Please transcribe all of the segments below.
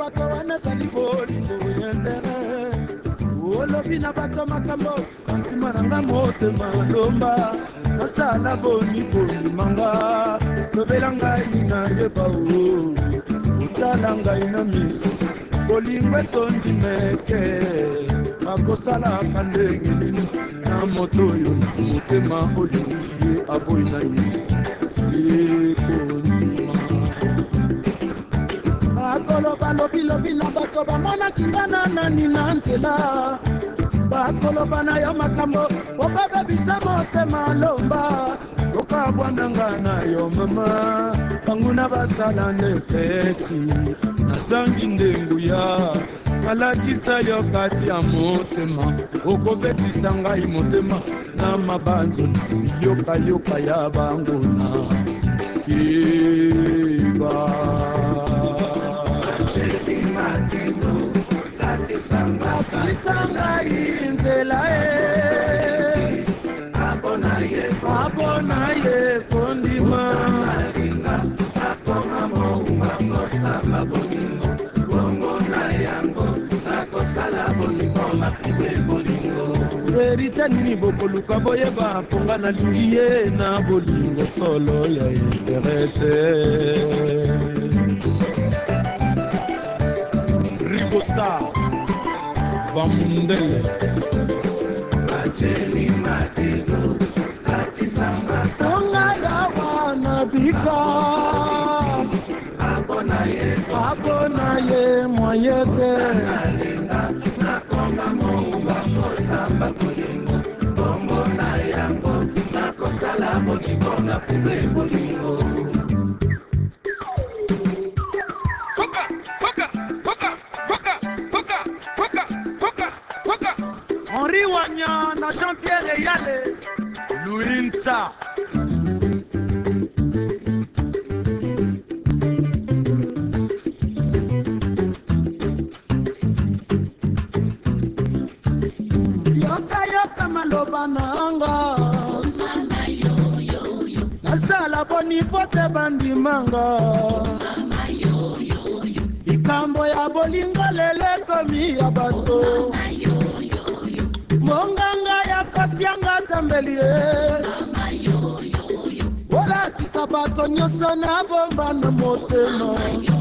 bato wana zali bolingo intere olobi na bato makambo santima nanga motema lomba nasala boni bondimanga lobela ngai nayeba o otala ngai na miso bolingo etondi meke bakosalaka ndenge nini na moto oyo na motema olingi ye aboyi na ye sekondima bakoloba lobilobi na bato bamonaki nga na nani na nzela bakoloba na yo makambo okobebisa motema lomba okabwananga na yo mama banguna basala nde feti nasangi ndenguya kalakisa yo kati ya motema okobetisa ngai motema na mabanzo yokayoka ya banguna kiba lakisanga inzela abona ye kondima akoma mouma kosamba bolingo bongo na yango nakosala bolingo makibe bolingo verite nini bokoluka boyeba mponga nalingi ye na bolingo solo ya interete Rigostar Vamundele Ajeli Matigo Lakisanga Tonga ya wana bika Abona ye moyete Nalinga Nakoma moumba Kosamba bolingo Bongo na yango Nakosala bolingo Nakube bolingo Henri Wanya na Jean-Pierre Eyale Lourinsa Yoka maloba nanga Nasala boni pote bandimanga Ikambo ya bolingo lele komi ya bato Monganga ya kotianga tambelie Wala kisabato nyoso na bomba na motema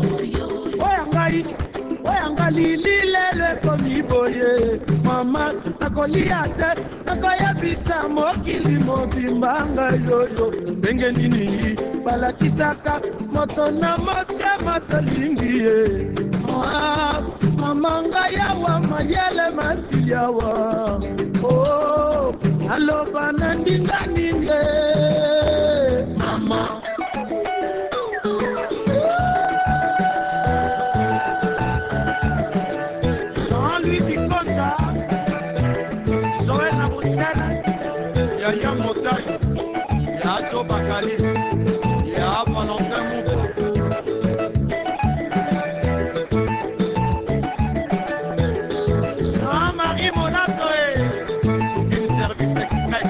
Oyangali lilele komi boye Mama nakolia te nakoya bisa mokili mobimbanga yoyo Benge nini balakitaka moto na motema tolingie Mama nga yawa mayele masi yawa Oh aloba na ndinga ninge Mama Jean-Louis Dikonta Joël Naboutsen Yaya Motaï Yato Bakali Ya Valentin Mouba Jean-Marie Monatoe Booking Service Express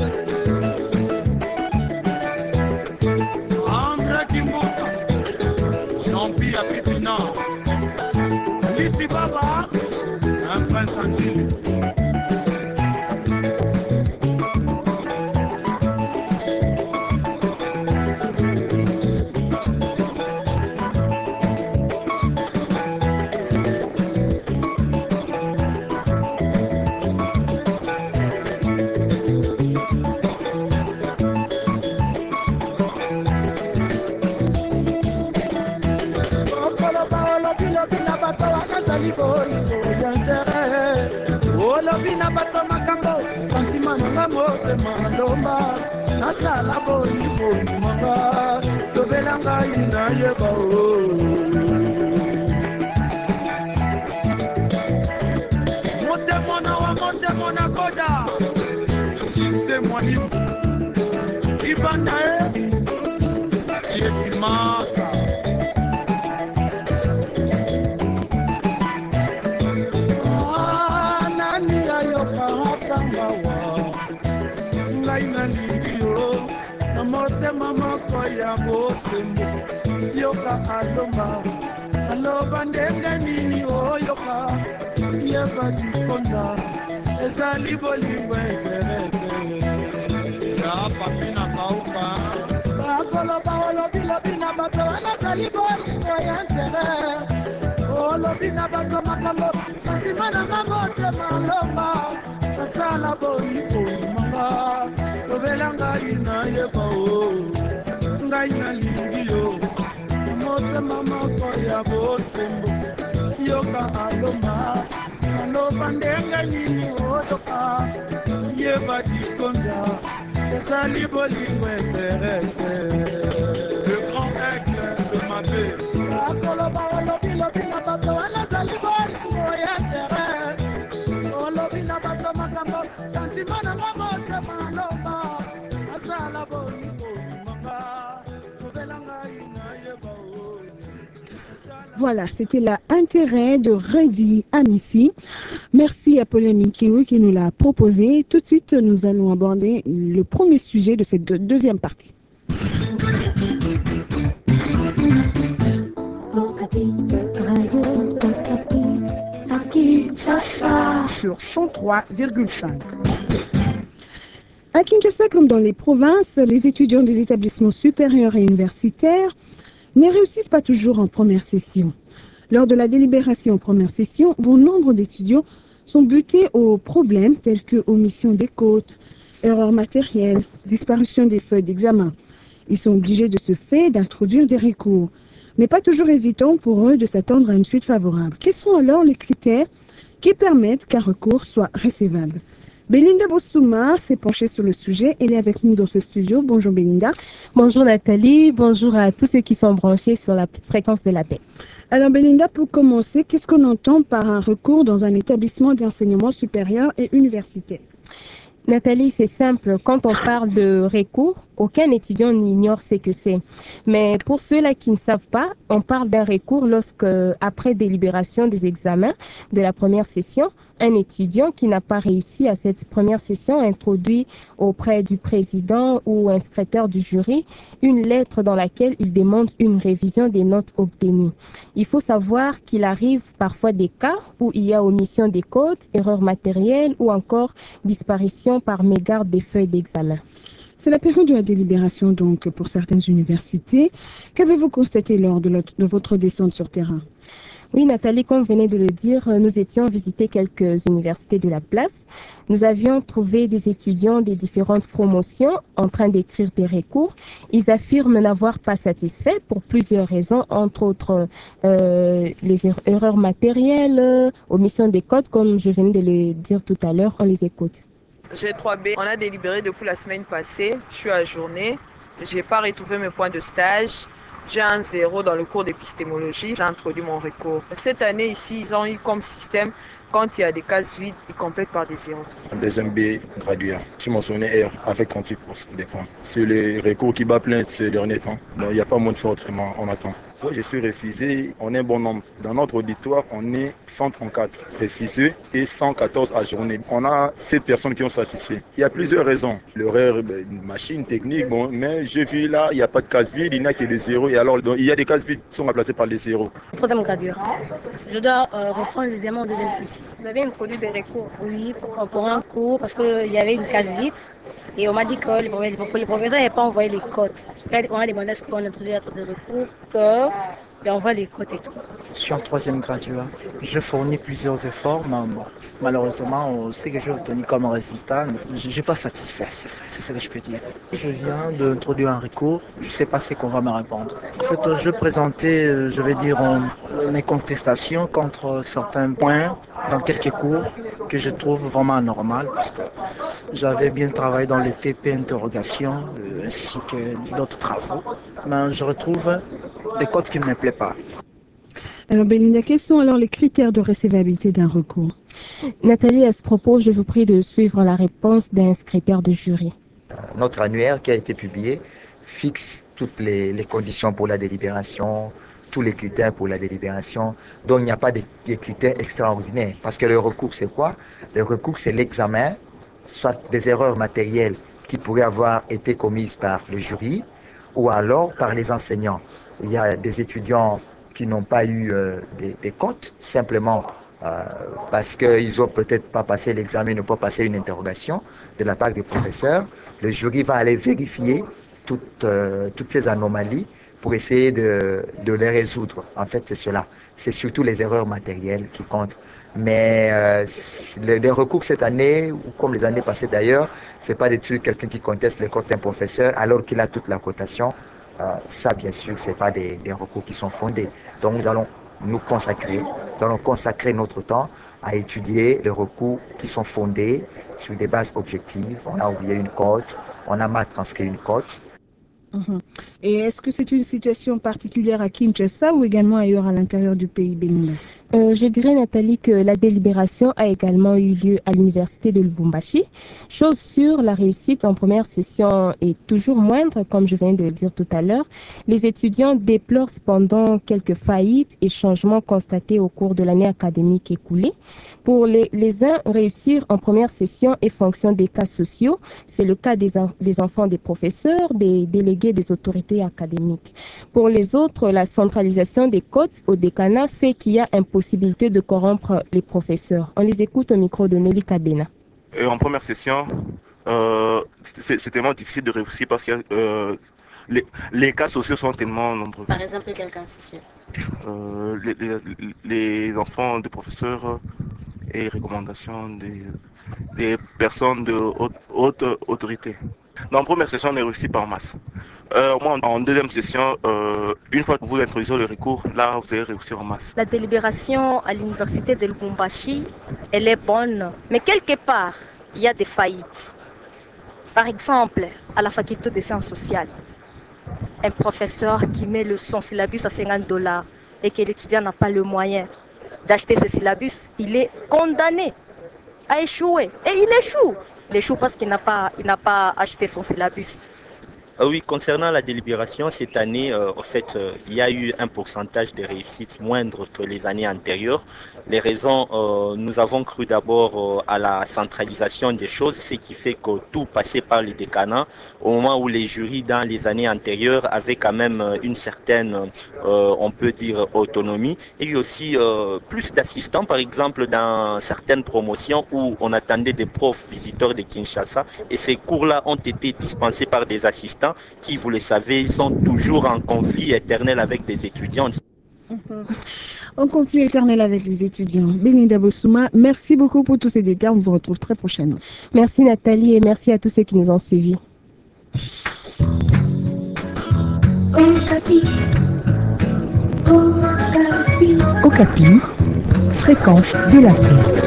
André Kimbuka Jean-Pierre Apipina Lissi Baba Un prince Angile Olobina bato makambo santima nanga motema lomba nasala boni manga lobela ngai nayeba motema na koda sise mwalimu ibanda yekimasa motema moko ya bosembo yoka alomba oloba ndenge nini oyoka yeba dikonza ezali bolingo ekereke ya pamina kauka bakoloba olobilobi na bato wanazali bolingo ya ntere olobi na bato makambo santima nanga motema lomba nasala boyipolimanga lobela ngai nayeba o ngai nalingi yo motema moko ya bosembo yoka aloma aloba ndenge nini oyoka yeba dikonza ezali bolingo eferete le grand aigle de ma paix akoloba olobilobi na bato wanazali bolingo ya tere olobi na bato makambo santima nanga motema lomba asala bolingo limanga lobela ngai nayeba o. Voilà, c'était l'intérêt de Redi Amici. Merci à Pauline Minkiou qui nous l'a proposé. Tout de suite, nous allons aborder le premier sujet de cette deuxième partie. Sur 103,5. À Kinshasa, comme dans les provinces, les étudiants des établissements supérieurs et universitaires ne réussissent pas toujours en première session. Lors de la délibération en première session, bon nombre d'étudiants sont butés aux problèmes tels que omission des quotes, erreurs matérielles, disparition des feuilles d'examen. Ils sont obligés de ce fait d'introduire des recours. Mais pas toujours évident pour eux de s'attendre à une suite favorable. Quels sont alors les critères qui permettent qu'un recours soit recevable? Belinda Bossouma s'est penchée sur le sujet. Elle est avec nous dans ce studio. Bonjour Belinda. Bonjour Nathalie. Bonjour à tous ceux qui sont branchés sur la fréquence de la paix. Alors Belinda, pour commencer, qu'est-ce qu'on entend par un recours dans un établissement d'enseignement supérieur et universitaire? Nathalie, c'est simple. Quand on parle de recours, aucun étudiant n'ignore ce que c'est. Mais pour ceux-là qui ne savent pas, on parle d'un recours lorsque, après délibération des examens de la première session, un étudiant qui n'a pas réussi à cette première session introduit auprès du président ou un secrétaire du jury une lettre dans laquelle il demande une révision des notes obtenues. Il faut savoir qu'il arrive parfois des cas où il y a omission des codes, erreurs matérielles ou encore disparition par mégarde des feuilles d'examen. C'est la période de la délibération donc pour certaines universités. Qu'avez-vous constaté lors de votre descente sur terrain? Oui, Nathalie, comme vous venez de le dire, nous étions visiter quelques universités de la place. Nous avions trouvé des étudiants des différentes promotions en train d'écrire des recours. Ils affirment n'avoir pas satisfait pour plusieurs raisons, entre autres les erreurs matérielles, omission des codes, comme je venais de le dire tout à l'heure. On les écoute. G3B, on a délibéré depuis la semaine passée. Je suis ajournée. Je n'ai pas retrouvé mes points de stage. J'ai un 0 dans le cours d'épistémologie. J'ai introduit mon recours. Cette année ici, ils ont eu comme système, quand il y a des cases vides, ils complètent par des zéros. Deuxième B, gradué. Je m'en souvenais R avec 38% des points. C'est les recours qui bat plein ces derniers temps. Donc, il n'y a pas moins de faire autrement, on attend. Je suis refusé, on est un bon nombre. Dans notre auditoire, on est 134 refusés et 114 ajournés. On a 7 personnes qui ont satisfait. Il y a plusieurs raisons. L'horaire, une machine technique, bon, mais j'ai vu là, il n'y a pas de case vide, il n'y a que des zéros. Et alors, donc, il y a des cases vides qui sont remplacées par des zéros. Troisième gradure. Je dois reprendre les examens en deuxième session. Vous avez introduit des recours? Oui, pour un cours, parce qu'il y avait une case vide. Et on m'a dit que les professeurs n'avaient pas envoyé les codes. On a demandé à ce qu'on introduise des recours, qu'on envoie les codes et tout. Je suis en troisième graduat. Je fournis plusieurs efforts, mais bon, malheureusement, ce que j'ai obtenu comme résultat, je n'ai pas satisfait, c'est ce que je peux dire. Je viens d'introduire un recours, je ne sais pas ce qu'on va me répondre. En fait, je présentais, je vais dire, mes contestations contre certains points dans quelques cours que je trouve vraiment anormal parce que j'avais bien travaillé dans les TP interrogations ainsi que d'autres travaux. Mais je retrouve des codes qui ne me plaisent pas. Alors Belinda, quels sont alors les critères de recevabilité d'un recours? Nathalie, à ce propos, je vous prie de suivre la réponse d'un secrétaire de jury. Notre annuaire qui a été publié fixe toutes les conditions pour la délibération, tous les critères pour la délibération. Donc il n'y a pas de critères extraordinaires. Parce que le recours, c'est quoi? Le recours, c'est l'examen, soit des erreurs matérielles qui pourraient avoir été commises par le jury ou alors par les enseignants. Il y a des étudiants qui n'ont pas eu des cotes, simplement parce qu'ils n'ont peut-être pas passé l'examen, n'ont pas passé une interrogation de la part des professeurs. Le jury va aller vérifier toutes ces anomalies pour essayer de les résoudre. En fait, c'est cela. C'est surtout les erreurs matérielles qui comptent. Mais les recours cette année, ou comme les années passées d'ailleurs, c'est pas quelqu'un qui conteste les cotes d'un professeur alors qu'il a toute la cotation. Ça, bien sûr, c'est pas des recours qui sont fondés. Donc, nous allons consacrer notre temps à étudier les recours qui sont fondés sur des bases objectives. On a oublié une cote, on a mal transcrit une cote. Et est-ce que c'est une situation particulière à Kinshasa ou également ailleurs à l'intérieur du pays béninois? Je dirais, Nathalie, que la délibération a également eu lieu à l'université de Lubumbashi. Chose sûre, la réussite en première session est toujours moindre, comme je viens de le dire tout à l'heure. Les étudiants déplorent cependant quelques faillites et changements constatés au cours de l'année académique écoulée. Pour les uns, réussir en première session est fonction des cas sociaux. C'est le cas des enfants des professeurs, des délégués des autorités académiques. Pour les autres, la centralisation des cotes au décanat fait qu'il y a impossibilité de corrompre les professeurs. On les écoute au micro de Nelly Kabena. En première session, c'est tellement difficile de réussir parce que les cas sociaux sont tellement nombreux. Par exemple, quel cas social? Les enfants de professeurs et recommandations des personnes de haute autorité. Dans la première session, on est réussi par masse. Moi, en deuxième session, une fois que vous introduisez le recours, là, vous allez réussir en masse. La délibération à l'université de Lubumbashi, elle est bonne, mais quelque part, il y a des faillites. Par exemple, à la faculté des sciences sociales, un professeur qui met son syllabus à $50 et que l'étudiant n'a pas le moyen d'acheter ce syllabus, il est condamné à échouer. Et il échoue. Il échoue parce qu'il n'a pas acheté son syllabus. Oui, concernant la délibération, cette année, il y a eu un pourcentage de réussite moindre que les années antérieures. Les raisons, nous avons cru d'abord à la centralisation des choses, ce qui fait que tout passait par les décanats, au moment où les jurys dans les années antérieures avaient quand même une certaine, on peut dire, autonomie. Et aussi plus d'assistants, par exemple, dans certaines promotions où on attendait des profs visiteurs de Kinshasa. Et ces cours-là ont été dispensés par des assistants qui, vous le savez, sont toujours en conflit éternel avec des étudiants. En conflit éternel avec les étudiants. Belinda Bossouma, merci beaucoup pour tous ces détails. On vous retrouve très prochainement. Merci Nathalie et merci à tous ceux qui nous ont suivis. Okapi, fréquence de la paix.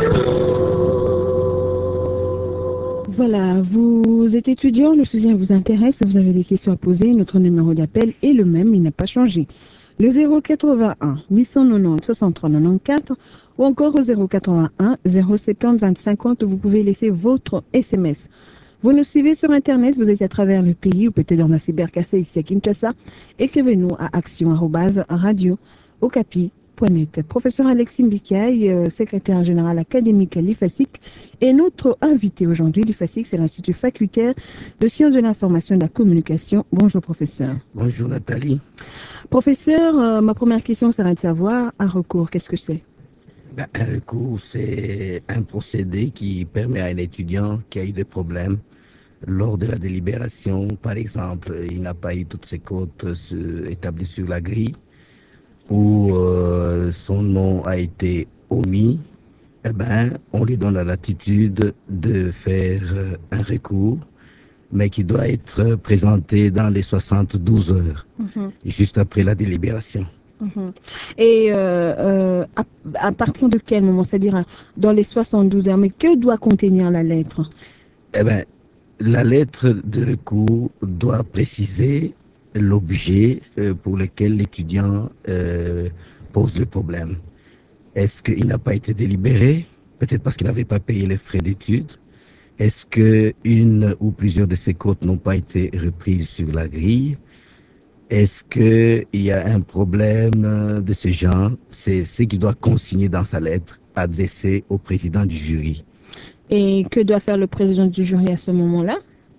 Voilà, vous êtes étudiant, le sujet vous intéresse, vous avez des questions à poser, notre numéro d'appel est le même, il n'a pas changé. Le 081 890 63 94 ou encore au 081 070 20 50, vous pouvez laisser votre SMS. Vous nous suivez sur Internet, vous êtes à travers le pays ou peut-être dans un cybercafé ici à Kinshasa. Écrivez-nous à action@radio-okapi.net. Professeur Alexis Mbikaï, secrétaire général académique à l'IFASIC, est notre invité aujourd'hui. L'IFASIC, c'est l'Institut facultaire de sciences de l'information et de la communication. Bonjour professeur. Bonjour Nathalie. Professeur, ma première question serait de savoir, un recours, qu'est-ce que c'est? Un recours, c'est un procédé qui permet à un étudiant qui a eu des problèmes lors de la délibération. Par exemple, il n'a pas eu toutes ses cotes établies sur la grille, où son nom a été omis, on lui donne la latitude de faire un recours, mais qui doit être présenté dans les 72 heures, juste après la délibération. Et à partir de quel moment, c'est-à-dire dans les 72 heures, mais que doit contenir la lettre? La lettre de recours doit préciser l'objet pour lequel l'étudiant pose le problème. Est-ce qu'il n'a pas été délibéré? Peut-être parce qu'il n'avait pas payé les frais d'études. Est-ce qu'une ou plusieurs de ses cotes n'ont pas été reprises sur la grille? Est-ce qu'il y a un problème de ce genre? C'est ce qu'il doit consigner dans sa lettre adressée au président du jury. Et que doit faire le président du jury à ce moment-là?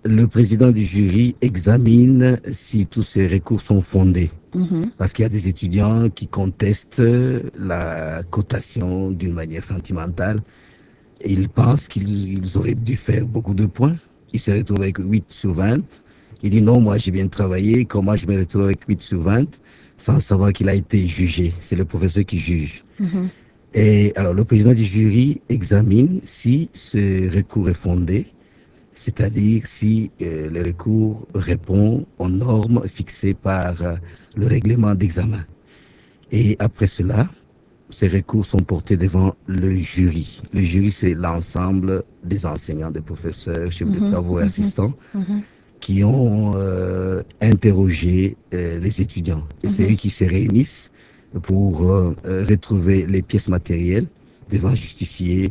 le président du jury examine si tous ces recours sont fondés. Parce qu'il y a des étudiants qui contestent la cotation d'une manière sentimentale. Et ils pensent qu'ils auraient dû faire beaucoup de points. Ils se retrouvent avec 8 sur 20. Il dit non, moi j'ai bien travaillé, comment je me retrouve avec 8 sur 20 sans savoir qu'il a été jugé. C'est le professeur qui juge. Et alors le président du jury examine si ce recours est fondé, c'est-à-dire si le recours répond aux normes fixées par le règlement d'examen. Et après cela, ces recours sont portés devant le jury. Le jury, c'est l'ensemble des enseignants, des professeurs, chefs de travaux et assistants qui ont interrogé les étudiants. Et c'est eux qui se réunissent pour retrouver les pièces matérielles devant justifier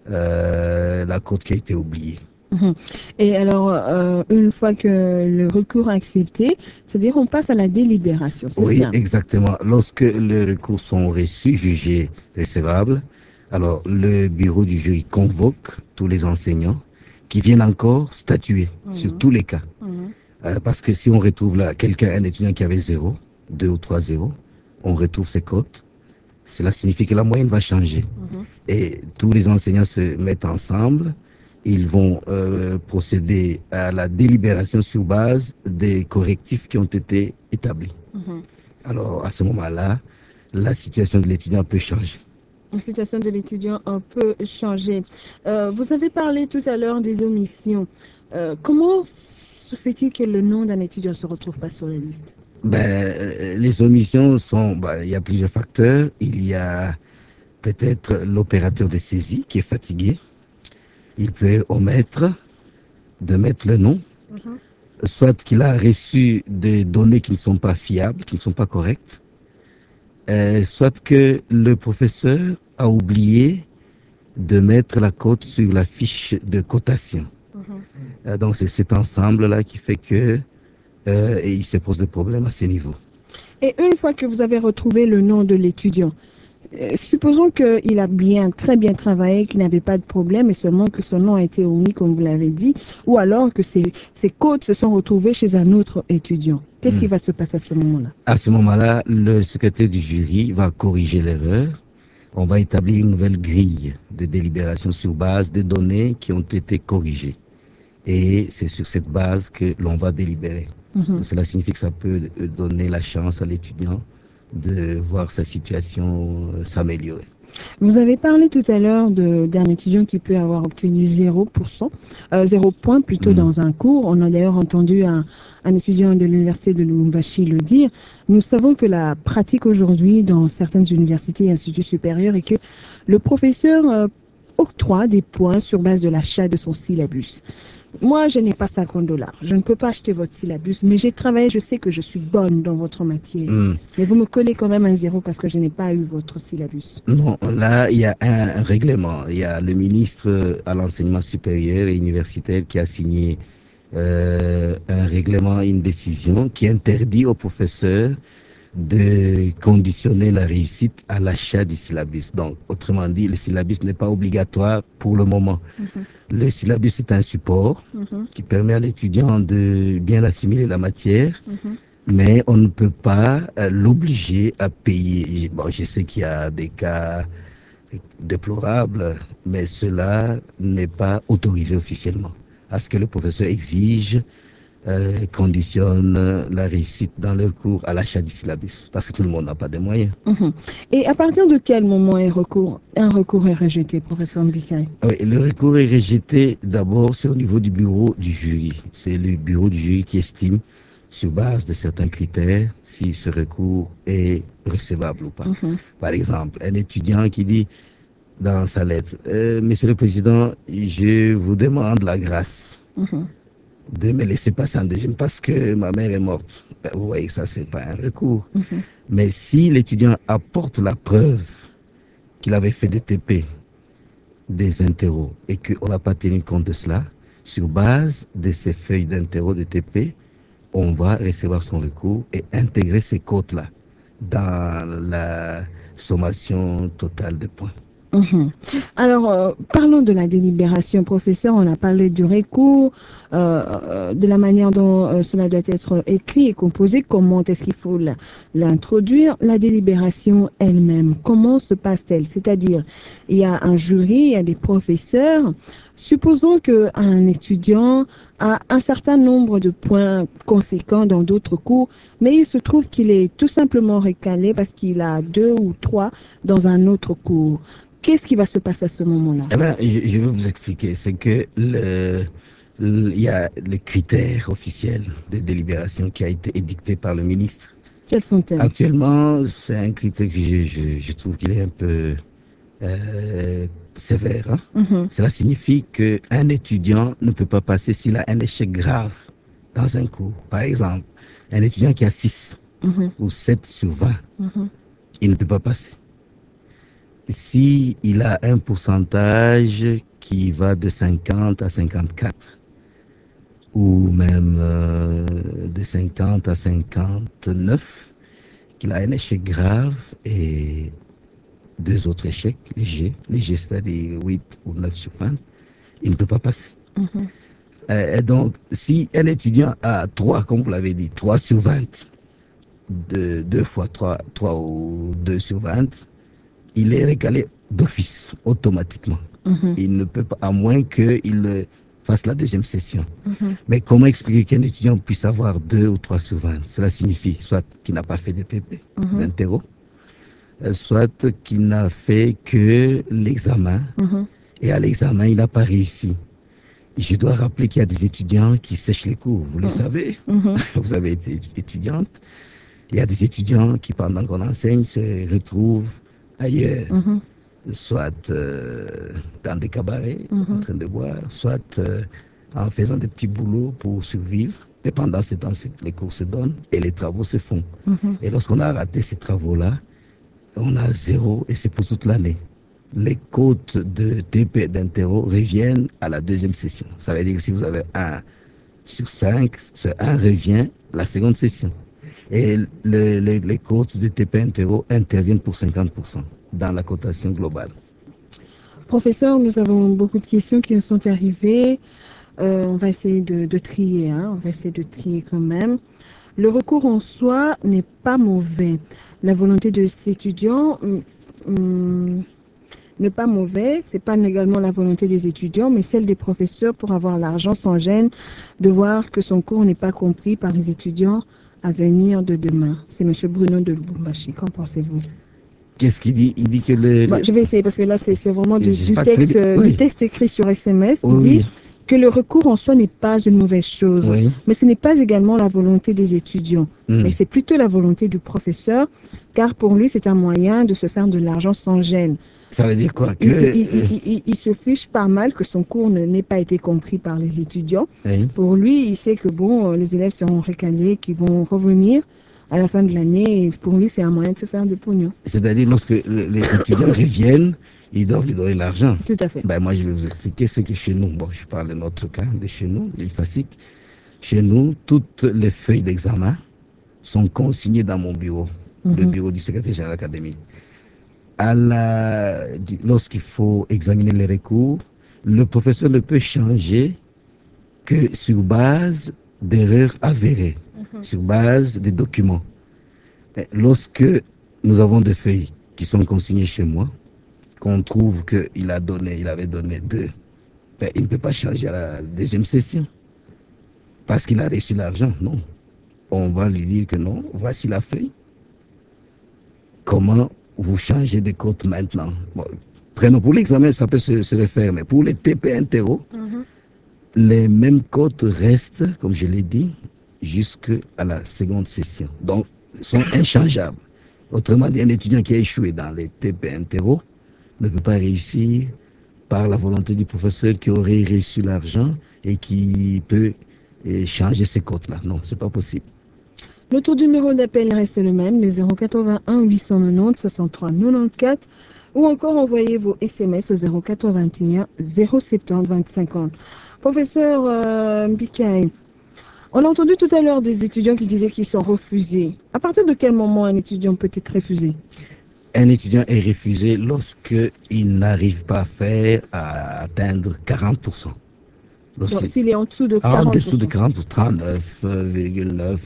la cote qui a été oubliée. Et alors, une fois que le recours est accepté, c'est-à-dire on passe à la délibération, c'est Oui, ça? exactement. Lorsque les recours sont reçus, jugés recevables, alors le bureau du jury convoque tous les enseignants qui viennent encore statuer sur tous les cas. Parce que si on retrouve là un étudiant qui avait 0, 2 ou 3 0, on retrouve ses cotes, cela signifie que la moyenne va changer. Et tous les enseignants se mettent ensemble. Ils vont procéder à la délibération sur base des correctifs qui ont été établis. Alors, à ce moment-là, la situation de l'étudiant peut changer. La situation de l'étudiant peut changer. Vous avez parlé tout à l'heure des omissions. Comment se fait-il que le nom d'un étudiant ne se retrouve pas sur la liste? Les omissions sont... il y a plusieurs facteurs. Il y a peut-être l'opérateur de saisie qui est fatigué. Il peut omettre de mettre le nom, soit qu'il a reçu des données qui ne sont pas fiables, qui ne sont pas correctes, soit que le professeur a oublié de mettre la cote sur la fiche de cotation. Donc c'est cet ensemble-là qui fait que il se pose des problèmes à ce niveau. Et une fois que vous avez retrouvé le nom de l'étudiant, supposons qu'il a très bien travaillé, qu'il n'avait pas de problème, et seulement que son nom a été omis, comme vous l'avez dit, ou alors que ses codes se sont retrouvés chez un autre étudiant. Qu'est-ce qui va se passer à ce moment-là? À ce moment-là, le secrétaire du jury va corriger l'erreur. On va établir une nouvelle grille de délibération sur base des données qui ont été corrigées. Et c'est sur cette base que l'on va délibérer. Cela signifie que ça peut donner la chance à l'étudiant de voir sa situation s'améliorer. Vous avez parlé tout à l'heure d'un étudiant qui peut avoir obtenu 0 points plutôt dans un cours. On a d'ailleurs entendu un étudiant de l'université de Lubumbashi le dire. Nous savons que la pratique aujourd'hui dans certaines universités et instituts supérieurs est que le professeur octroie des points sur base de l'achat de son syllabus. Moi, je n'ai pas $50. Je ne peux pas acheter votre syllabus, mais j'ai travaillé, je sais que je suis bonne dans votre matière. Mais vous me collez quand même un 0 parce que je n'ai pas eu votre syllabus. Non, là, il y a un règlement. Il y a le ministre à l'enseignement supérieur et universitaire qui a signé un règlement, une décision qui interdit aux professeurs de conditionner la réussite à l'achat du syllabus. Donc, autrement dit, le syllabus n'est pas obligatoire pour le moment. Le syllabus est un support qui permet à l'étudiant de bien assimiler la matière, mais on ne peut pas l'obliger à payer. Bon, je sais qu'il y a des cas déplorables, mais cela n'est pas autorisé officiellement. À ce que le professeur exige, conditionne la réussite dans leur cours à l'achat du syllabus, parce que tout le monde n'a pas de moyens. Et à partir de quel moment un recours est rejeté, professeur Mbikaï? Oui, le recours est rejeté d'abord, c'est au niveau du bureau du jury. C'est le bureau du jury qui estime, sur base de certains critères, si ce recours est recevable ou pas. Par exemple, un étudiant qui dit dans sa lettre, Monsieur le Président, je vous demande la grâce de me laisser passer en deuxième parce que ma mère est morte. Vous voyez, ça, c'est pas un recours. Mais si l'étudiant apporte la preuve qu'il avait fait des TP, des interros, et qu'on n'a pas tenu compte de cela, sur base de ces feuilles d'interros de TP, on va recevoir son recours et intégrer ces cotes-là dans la sommation totale de points. Alors, parlons de la délibération, professeur. On a parlé du recours, de la manière dont cela doit être écrit et composé. Comment est-ce qu'il faut l'introduire? La délibération elle-même, comment se passe-t-elle? C'est-à-dire, il y a un jury, il y a des professeurs. Supposons qu'un étudiant a un certain nombre de points conséquents dans d'autres cours, mais il se trouve qu'il est tout simplement recalé parce qu'il a 2 ou 3 dans un autre cours. Qu'est-ce qui va se passer à ce moment-là? Je vais vous expliquer. C'est que il y a le critère officiel de délibération qui a été édicté par le ministre. Quels sont-ils? Actuellement, c'est un critère que je trouve qu'il est un peu sévère. Cela signifie qu'un étudiant ne peut pas passer s'il a un échec grave dans un cours. Par exemple, un étudiant qui a 6 ou 7 sur 20, il ne peut pas passer. Si il a un pourcentage qui va de 50 à 54, ou même de 50 à 59, qu'il a un échec grave et 2 autres échecs légers, c'est-à-dire 8 ou 9 sur 20, il ne peut pas passer. Et donc, si un étudiant a 3, comme vous l'avez dit, 3 sur 20, 2 fois 3 ou 2 sur 20, il est recalé d'office, automatiquement. Il ne peut pas, à moins qu'il fasse la deuxième session. Mais comment expliquer qu'un étudiant puisse avoir 2 ou 3 sur 20? Cela signifie soit qu'il n'a pas fait de TP, d'interro, soit qu'il n'a fait que l'examen, et à l'examen, il n'a pas réussi. Je dois rappeler qu'il y a des étudiants qui sèchent les cours, vous le savez. Vous avez été étudiante. Il y a des étudiants qui, pendant qu'on enseigne, se retrouvent ailleurs, soit dans des cabarets, en train de boire, soit en faisant des petits boulots pour survivre. Et pendant ce temps, les cours se donnent et les travaux se font. Et lorsqu'on a raté ces travaux-là, on a 0 et c'est pour toute l'année. Les cotes de TP d'interro reviennent à la deuxième session. Ça veut dire que si vous avez 1 sur 5, ce 1 revient à la seconde session. Et les cotes de TP interro interviennent pour 50% dans la cotation globale. Professeur, nous avons beaucoup de questions qui nous sont arrivées. On va essayer de trier, on va essayer de trier quand même. Le recours en soi n'est pas mauvais. La volonté de cet étudiant n'est pas mauvaise. C'est pas également la volonté des étudiants, mais celle des professeurs pour avoir l'argent sans gêne, de voir que son cours n'est pas compris par les étudiants à venir de demain. C'est M. Bruno de Lubumbashi. Qu'en pensez-vous? Qu'est-ce qu'il dit? Il dit que je vais essayer parce que là, c'est vraiment du texte écrit sur SMS. Il dit que le recours en soi n'est pas une mauvaise chose, mais ce n'est pas également la volonté des étudiants. Mais c'est plutôt la volonté du professeur, car pour lui, c'est un moyen de se faire de l'argent sans gêne. Ça veut dire quoi? Il se fiche pas mal que son cours n'ait pas été compris par les étudiants. Pour lui, il sait que les élèves seront recalés, qu'ils vont revenir à la fin de l'année. Et pour lui, c'est un moyen de se faire de pognon. C'est-à-dire, lorsque les étudiants reviennent, ils doivent lui donner l'argent. Tout à fait. Moi, je vais vous expliquer ce que chez nous, je parle de notre cas, de chez nous, l'IFASIC. Chez nous, toutes les feuilles d'examen sont consignées dans mon bureau, le bureau du secrétaire général académique. Lorsqu'il faut examiner les recours, le professeur ne peut changer que sur base d'erreurs avérées, sur base des documents. Mais lorsque nous avons des feuilles qui sont consignées chez moi, qu'on trouve qu'il avait donné 2, il ne peut pas changer à la deuxième session parce qu'il a reçu l'argent. Non. On va lui dire que non, voici la feuille. Comment vous changez de cote maintenant? Prenons pour l'examen, ça peut se refaire, mais pour les TP interro, les mêmes cotes restent, comme je l'ai dit, jusqu'à la seconde session. Donc, sont inchangeables. Autrement dit, un étudiant qui a échoué dans les TP interro ne peut pas réussir par la volonté du professeur qui aurait reçu l'argent et qui peut changer ces cotes-là. Non, c'est pas possible. Notre numéro d'appel reste le même, les 081 890 63 94, ou encore envoyez vos SMS au 081 070 20 50. Professeur Mbikaï, on a entendu tout à l'heure des étudiants qui disaient qu'ils sont refusés. À partir de quel moment un étudiant peut être refusé? un étudiant est refusé lorsqu'il n'arrive pas à atteindre 40%. Donc, s'il est en dessous de 40%. En dessous de 40%, 39,9%.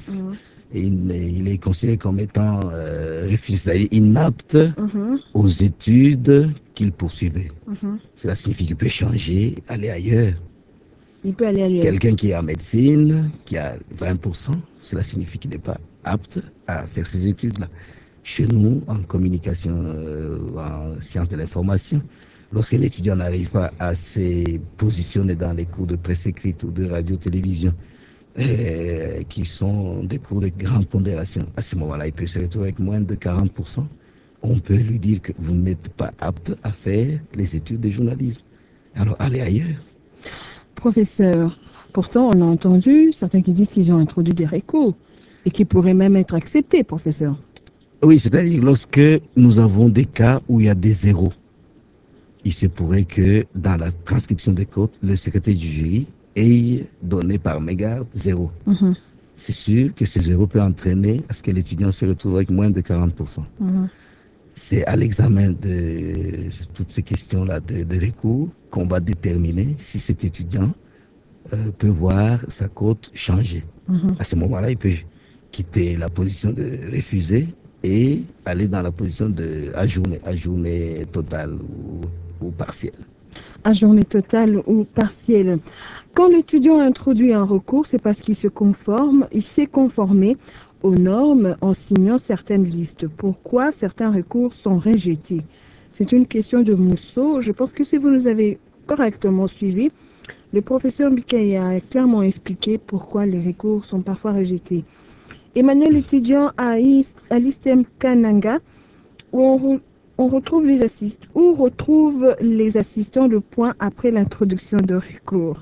Il est considéré comme étant refusé, c'est-à-dire inapte aux études qu'il poursuivait. Cela signifie qu'il peut changer, aller ailleurs. Il peut aller ailleurs. Quelqu'un qui est en médecine, qui a 20%, cela signifie qu'il n'est pas apte à faire ces études-là. Chez nous, en communication, en sciences de l'information, lorsqu'un étudiant n'arrive pas à se positionner dans les cours de presse écrite ou de radio-télévision, qui sont des cours de grande pondération, à ce moment-là, il peut se retrouver avec moins de 40%. On peut lui dire que vous n'êtes pas apte à faire les études de journalisme. Alors, allez ailleurs. Professeur, pourtant, on a entendu certains qui disent qu'ils ont introduit des recours et qui pourraient même être acceptés, professeur. Oui, c'est-à-dire lorsque nous avons des cas où il y a des zéros, il se pourrait que dans la transcription des codes, le secrétaire du jury ait donné par mégarde 0. C'est sûr que ce 0 peut entraîner à ce que l'étudiant se retrouve avec moins de 40%. C'est à l'examen de toutes ces questions-là de recours qu'on va déterminer si cet étudiant peut voir sa cote changer. À ce moment-là, il peut quitter la position de refusé et aller dans la position de ajourner totale ou partielle. À journée totale ou partielle. Quand l'étudiant introduit un recours, c'est parce qu'il s'est conformé aux normes en signant certaines listes. Pourquoi certains recours sont rejetés? C'est une question de Mousseau. Je pense que si vous nous avez correctement suivi, le professeur Mikaï a clairement expliqué pourquoi les recours sont parfois rejetés. Emmanuel, étudiant à l'ISTEM Kananga, où on retrouve les assistants le point après l'introduction de recours.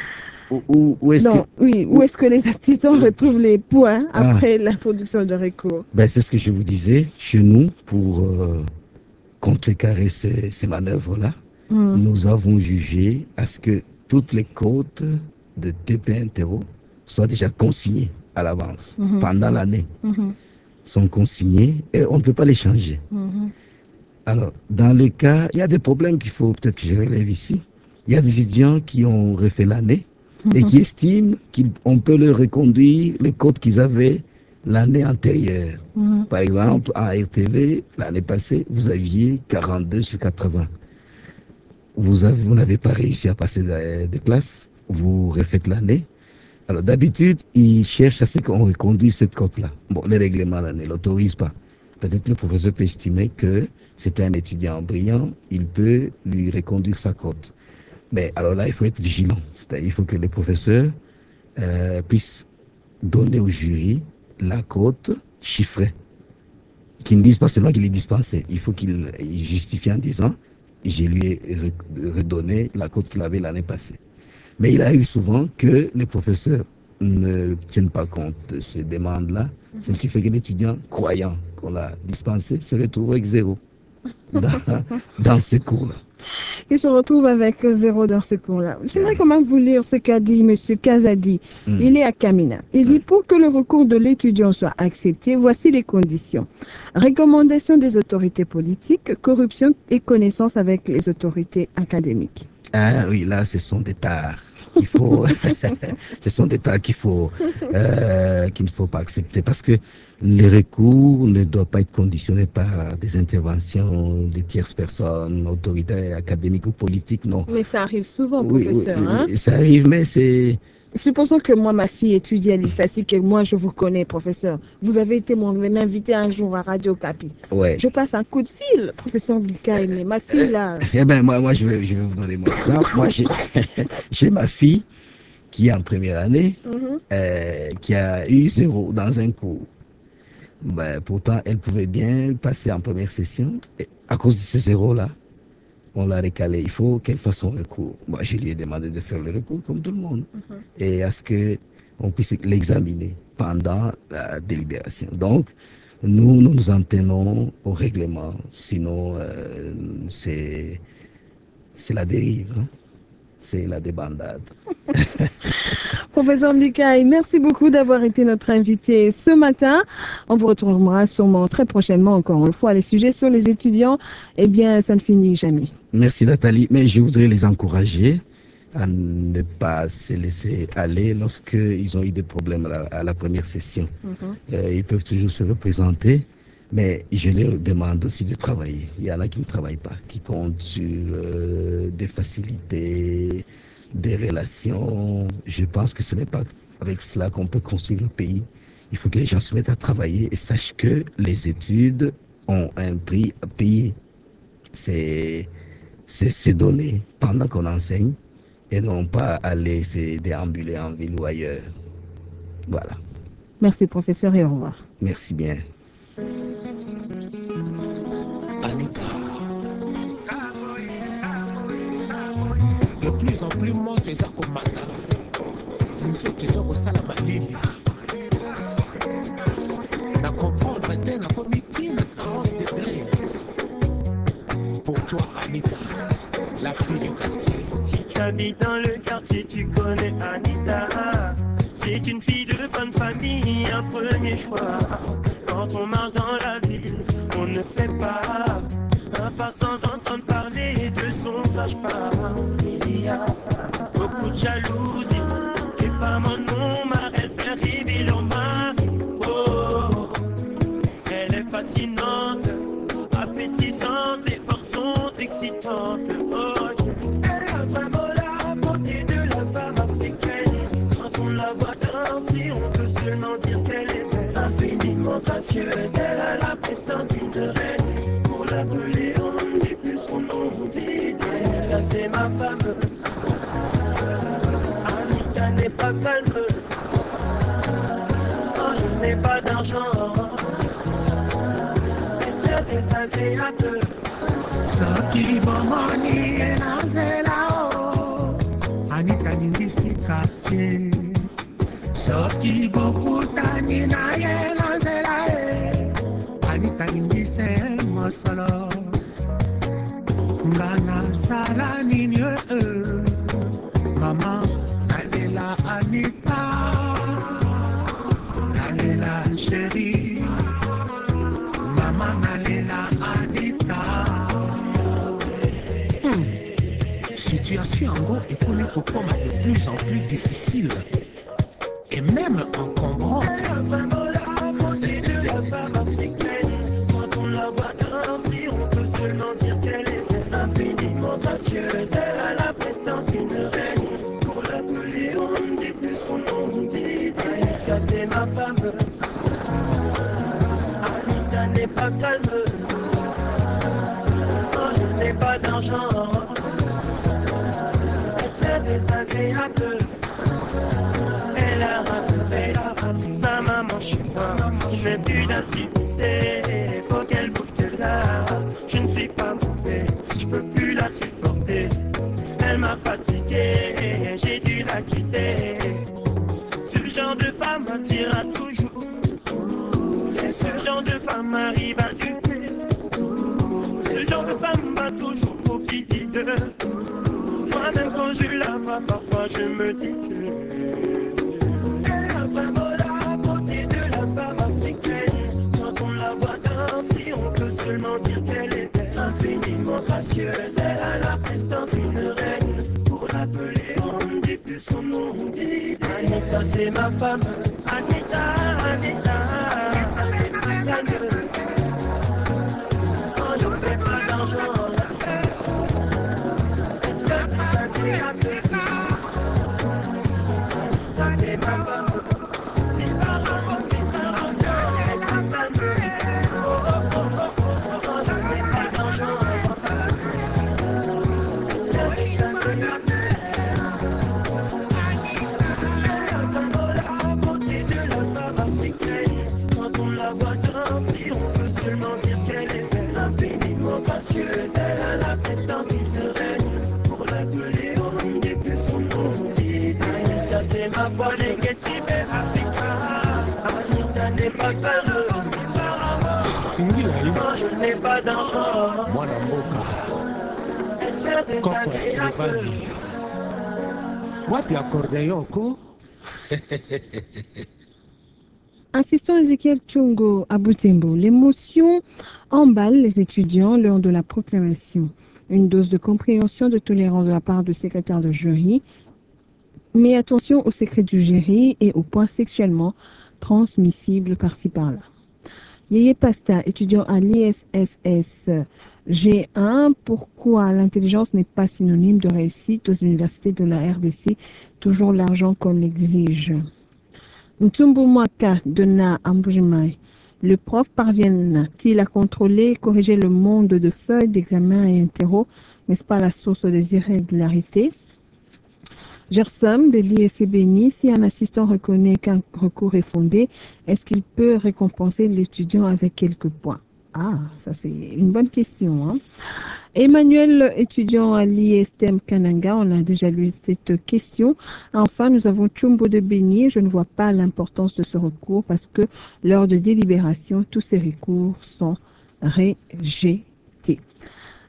Où est-ce que les assistants retrouvent les points après l'introduction de recours? C'est ce que je vous disais. Chez nous, pour contrecarrer ces manœuvres-là, nous avons jugé à ce que toutes les cotes de TP Interro soient déjà consignées à l'avance, pendant l'année. Sont consignées et on ne peut pas les changer. Alors, dans le cas, il y a des problèmes qu'il faut peut-être que je relève ici. Il y a des étudiants qui ont refait l'année et qui estiment qu'on peut leur reconduire les codes qu'ils avaient l'année antérieure. Par exemple, en RTV, l'année passée, vous aviez 42 sur 80. Vous n'avez pas réussi à passer des classes, vous refaites l'année. Alors d'habitude, ils cherchent à ce qu'on reconduise cette cote-là. Bon, les règlements là, ne l'autorisent pas. Peut-être le professeur peut estimer que c'est un étudiant brillant, il peut lui reconduire sa cote. Mais alors là, il faut être vigilant. C'est-à-dire il faut que les professeurs puissent donner au jury la cote chiffrée. Qu'ils ne disent pas seulement qu'il est dispensé. Il faut qu'il justifie en disant « je lui ai redonné la cote qu'il avait l'année passée ». Mais il arrive souvent que les professeurs ne tiennent pas compte de ces demandes-là, ce qui fait que l'étudiant, croyant qu'on l'a dispensé, se retrouve avec 0 dans ce cours-là. Il se retrouve avec 0 dans ce cours-là. J'aimerais quand même vous lire ce qu'a dit M. Kazadi. Il est à Kamina. Il dit, pour que le recours de l'étudiant soit accepté, voici les conditions. Recommandation des autorités politiques, corruption et connaissance avec les autorités académiques. Ah oui, là, ce sont des tares. Ce sont des tares qu'il ne faut pas accepter parce que les recours ne doivent pas être conditionnés par des interventions de tierces personnes, autorités académiques ou politiques, non. Mais ça arrive souvent, professeur. Oui, ça arrive, mais c'est... Supposons que moi, ma fille étudie à l'IFASIC et moi, je vous connais, professeur. Vous avez été mon invité un jour à Radio Capi. Ouais. Je passe un coup de fil, professeur Mikaï, mais ma fille, là... Eh bien, moi je vais vous donner mon exemple. Moi, j'ai ma fille qui est en première année, qui a eu 0 dans un cours. Pourtant, elle pouvait bien passer en première session. Et à cause de ce 0-là, on l'a recalé. Il faut qu'elle fasse son recours. Moi, je lui ai demandé de faire le recours comme tout le monde. Et à ce qu'on puisse l'examiner pendant la délibération. Donc, nous nous en tenons au règlement. Sinon, c'est la dérive. C'est la débandade. Professeur Mbikaï, merci beaucoup d'avoir été notre invité ce matin. On vous retrouvera sûrement très prochainement, encore une fois, les sujets sur les étudiants. Eh bien, ça ne finit jamais. Merci Nathalie, mais je voudrais les encourager à ne pas se laisser aller lorsqu'ils ont eu des problèmes à la première session. Ils peuvent toujours se représenter, mais je leur demande aussi de travailler. Il y en a qui ne travaillent pas, qui comptent sur des facilités, des relations. Je pense que ce n'est pas avec cela qu'on peut construire le pays. Il faut que les gens se mettent à travailler et sachent que les études ont un prix à payer. C'est donné pendant qu'on enseigne et non pas aller se déambuler en ville ou ailleurs. Voilà. Merci professeur et au revoir. Merci bien. Anita. De plus en plus moto eza komata soki ezokosala malili na comprendre te na komiti na 40 degrés. Pour toi Anita, la fille du quartier. Si tu habites dans le quartier, tu connais Anita. C'est une fille de bonne famille, un premier choix. Quand on marche dans la ville, on ne fait pas un pas sans entendre parler de son sage-pas. Il y a beaucoup de jalousie. Les femmes en ont marre, elles font rêver leur mari. Oh, elle est fascinante, appétissante, les forces sont excitantes. Oh, elle a vraiment la beauté de la femme africaine. Quand on la voit danser, on peut seulement dire qu'elle est belle. Infiniment gracieuse, elle a la prestance d'une reine. Pour l'appeler, on ne dit plus son nom, on dit d'elle. C'est ma femme. Anita n'est pas calme. Oh, je n'ai pas d'argent. Elle est désagréable. Soki bomoni enazela Anita ningisi quartier. Soki bokutani na ye nazela Anita ningise mosolo. Ngana sala nini Mama nalela Anita, nalela chérie. Mama nalela Anita. Situation en gros économique comme de plus en plus difficile et même encombrante. La beauté de la femme africaine. Quand on la voit danser, on peut seulement dire qu'elle est infiniment gracieuse. Elle a la prestance d'une reine. Pour l'appeler, on ne dit plus son nom, on dit Anita, c'est ma femme. Anita n'est pas calme. Oh, je n'ai pas d'argent. Elle est désagréable. Elle a raté sa maman chez moi. Je n'ai plus d'intimité. Faut qu'elle bouge de là. Je ne suis pas mauvais. Je peux plus la supporter. Elle m'a fatigué. J'ai dû la quitter. Ce genre de femme m'attira toujours. Et ce genre de femme arrive à duper. Ce genre de femme va toujours profiter de. Moi-même quand je la vois, parfois je me dis que elle a vraiment la beauté de la femme africaine. Quand on la voit danser, on peut seulement dire qu'elle est belle. Infiniment gracieuse, elle a la prestance d'une reine. Pour l'appeler, on ne dit plus son nom, on dit Anita, c'est ma femme. Anita, Anita, Anita, oh, je n'ai pas d'argent. Quand on la voit danser, on peut seulement dire qu'elle est belle, infiniment gracieuse. Elle a la prestance d'une reine. Pour l'appeler, on ne dit plus son nom, on dit Anita, c'est ma voix négative Africa. Anita n'est pas calme. Moi je n'ai pas d'argent. Elle fait des agréables. Wapi accordéon ko? Assistant Ezekiel Chungo à Butembo, l'émotion emballe les étudiants lors de la proclamation. Une dose de compréhension, de tolérance de la part du secrétaire de jury, mais attention au secret du jury et aux points sexuellement transmissibles par-ci par-là. Yeye Pasta, étudiant à l'ISSS G1, pourquoi l'intelligence n'est pas synonyme de réussite aux universités de la RDC, toujours l'argent qu'on l'exige. Ntumbu Mwaka Dona Ambujimai, le prof parvient-il à contrôler et corriger le monde de feuilles d'examen et interro, n'est-ce pas la source des irrégularités? Gersom de l'ISCBNI, si un assistant reconnaît qu'un recours est fondé, est-ce qu'il peut récompenser l'étudiant avec quelques points? Ah, ça c'est une bonne question. Hein? Emmanuel, étudiant à l'ISTM Kananga, on a déjà lu cette question. Enfin, nous avons Chumbo de Béni. Je ne vois pas l'importance de ce recours parce que lors de délibération, tous ces recours sont rejetés.